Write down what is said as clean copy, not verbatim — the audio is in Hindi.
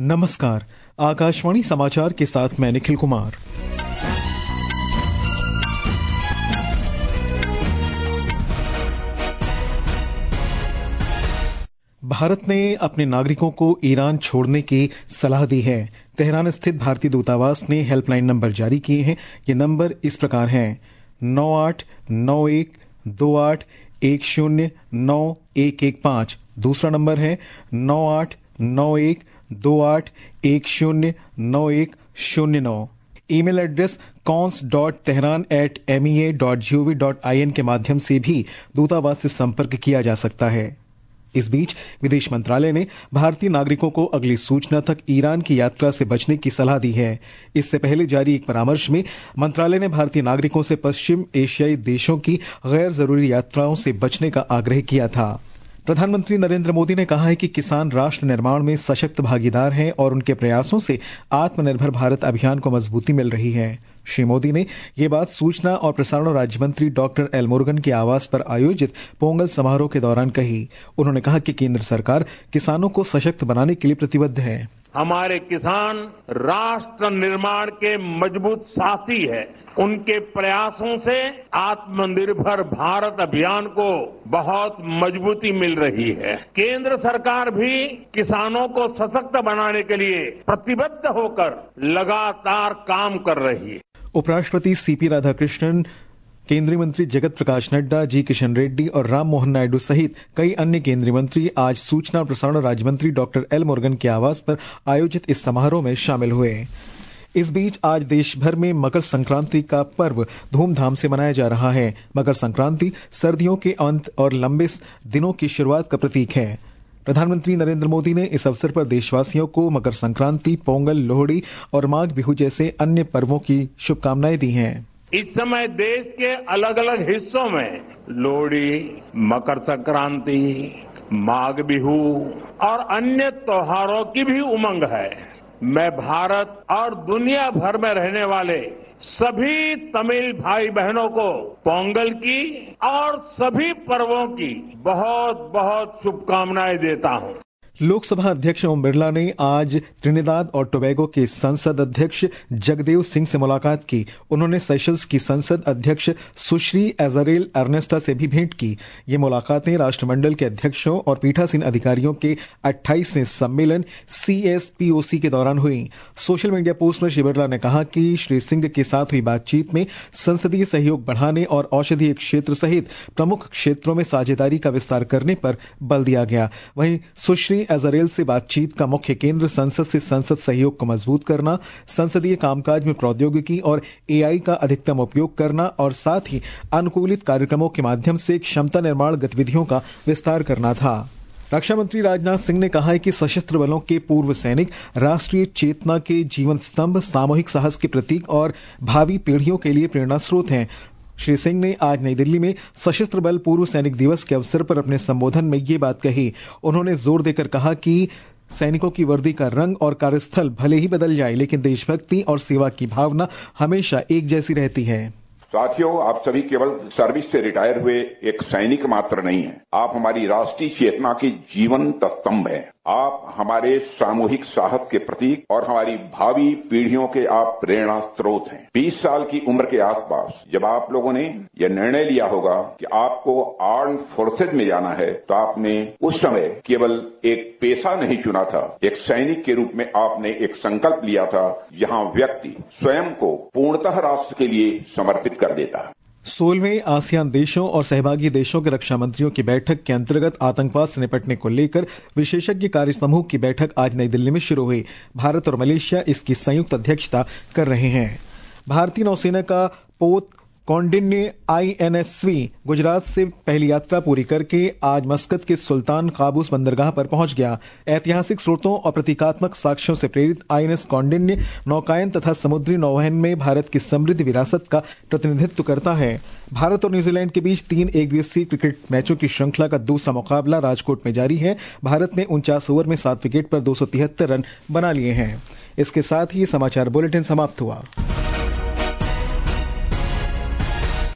नमस्कार, आकाशवाणी समाचार के साथ मैं निखिल कुमार। भारत ने अपने नागरिकों को ईरान छोड़ने की सलाह दी है। तेहरान स्थित भारतीय दूतावास ने हेल्पलाइन नंबर जारी किए हैं। ये नंबर इस प्रकार हैं: 989128109115। दूसरा नंबर है 989128109109। ईमेल एड्रेस cons.tehran@mea.gov.in के माध्यम से भी दूतावास से संपर्क किया जा सकता है। इस बीच विदेश मंत्रालय ने भारतीय नागरिकों को अगली सूचना तक ईरान की यात्रा से बचने की सलाह दी है। इससे पहले जारी एक परामर्श में मंत्रालय ने भारतीय नागरिकों से पश्चिम एशियाई देशों की गैर जरूरी यात्राओं से बचने का आग्रह किया था। प्रधानमंत्री नरेंद्र मोदी ने कहा है कि किसान राष्ट्र निर्माण में सशक्त भागीदार हैं और उनके प्रयासों से आत्मनिर्भर भारत अभियान को मजबूती मिल रही है। श्री मोदी ने ये बात सूचना और प्रसारण राज्य मंत्री डॉक्टर एल मुरुगन के आवास पर आयोजित पोंगल समारोह के दौरान कही। उन्होंने कहा कि केंद्र सरकार किसानों को सशक्त बनाने के लिए प्रतिबद्ध है। हमारे किसान राष्ट्र निर्माण के मजबूत साथी है। उनके प्रयासों से आत्मनिर्भर भारत अभियान को बहुत मजबूती मिल रही है। केंद्र सरकार भी किसानों को सशक्त बनाने के लिए प्रतिबद्ध होकर लगातार काम कर रही है। उपराष्ट्रपति सीपी राधाकृष्णन, केंद्रीय मंत्री जगत प्रकाश नड्डा, जी किशन रेड्डी और राम मोहन नायडू सहित कई अन्य केंद्रीय मंत्री आज सूचना और प्रसारण राज्य मंत्री डॉक्टर एल मुरुगन के आवास पर आयोजित इस समारोह में शामिल हुए। इस बीच आज देश भर में मकर संक्रांति का पर्व धूमधाम से मनाया जा रहा है। मकर संक्रांति सर्दियों के अंत और लंबे दिनों की शुरुआत का प्रतीक है। प्रधानमंत्री नरेंद्र मोदी ने इस अवसर पर देशवासियों को मकर संक्रांति, पोंगल, लोहड़ी और माघ बिहू जैसे अन्य पर्वों की शुभकामनाएं दी हैं। इस समय देश के अलग अलग हिस्सों में लोहड़ी, मकर संक्रांति, माघ बिहू और अन्य त्योहारों की भी उमंग है। मैं भारत और दुनिया भर में रहने वाले सभी तमिल भाई बहनों को पोंगल की और सभी पर्वों की बहुत बहुत शुभकामनाएं देता हूं। लोकसभा अध्यक्ष ओम बिरला ने आज त्रिनिदाद और टोबैगो के संसद अध्यक्ष जगदेव सिंह से मुलाकात की। उन्होंने सेशल्स की संसद अध्यक्ष सुश्री एजारेल अर्नेस्टा से भी भेंट की। ये मुलाकातें राष्ट्रमंडल के अध्यक्षों और पीठासीन अधिकारियों के 28वें सम्मेलन CSPOC के दौरान हुई। सोशल मीडिया पोस्ट में श्री बिरला ने कहा कि श्री सिंह के साथ हुई बातचीत में संसदीय सहयोग बढ़ाने और औषधीय क्षेत्र सहित प्रमुख क्षेत्रों में साझेदारी का विस्तार करने पर बल दिया गया। वहीं सुश्री एजारेल से बातचीत का मुख्य केंद्र संसद से संसद सहयोग को मजबूत करना, संसदीय कामकाज में प्रौद्योगिकी और AI का अधिकतम उपयोग करना और साथ ही अनुकूलित कार्यक्रमों के माध्यम से क्षमता निर्माण गतिविधियों का विस्तार करना था। रक्षा मंत्री राजनाथ सिंह ने कहा है कि सशस्त्र बलों के पूर्व सैनिक राष्ट्रीय चेतना के जीवन स्तंभ, सामूहिक साहस के प्रतीक और भावी पीढ़ियों के लिए प्रेरणा स्रोत हैं। श्री सिंह ने आज नई दिल्ली में सशस्त्र बल पूर्व सैनिक दिवस के अवसर पर अपने संबोधन में ये बात कही। उन्होंने जोर देकर कहा कि सैनिकों की वर्दी का रंग और कार्यस्थल भले ही बदल जाए, लेकिन देशभक्ति और सेवा की भावना हमेशा एक जैसी रहती है। साथियों, आप सभी केवल सर्विस से रिटायर हुए एक सैनिक मात्र नहीं हैं। आप हमारी राष्ट्रीय चेतना के जीवंत स्तंभ हैं। आप हमारे सामूहिक साहस के प्रतीक और हमारी भावी पीढ़ियों के आप प्रेरणा स्रोत हैं। 20 साल की उम्र के आसपास जब आप लोगों ने यह निर्णय लिया होगा कि आपको आर्म्ड फोर्सेज में जाना है, तो आपने उस समय केवल एक पेशा नहीं चुना था, एक सैनिक के रूप में आपने एक संकल्प लिया था, जहां व्यक्ति स्वयं को पूर्णतः राष्ट्र के लिए समर्पित कर देता है। 16वें आसियान देशों और सहभागी देशों के रक्षा मंत्रियों की बैठक के अंतर्गत आतंकवाद से निपटने को लेकर विशेषज्ञ कार्य समूह की बैठक आज नई दिल्ली में शुरू हुई। भारत और मलेशिया इसकी संयुक्त अध्यक्षता कर रहे हैं। भारतीय नौसेना का पोत कौंडिन्य INSV गुजरात से पहली यात्रा पूरी करके आज मस्कत के सुल्तान काबूस बंदरगाह पर पहुंच गया। ऐतिहासिक स्रोतों और प्रतीकात्मक साक्ष्यों से प्रेरित INS कौंडिन्य नौकायन तथा समुद्री नौवहन में भारत की समृद्ध विरासत का प्रतिनिधित्व करता है। भारत और न्यूजीलैंड के बीच 3 एकदिवसीय क्रिकेट मैचों की श्रृंखला का दूसरा मुकाबला राजकोट में जारी है। भारत ने 49 ओवर में 7 विकेट पर 273 रन बना लिए हैं। इसके साथ ही समाचार बुलेटिन समाप्त हुआ।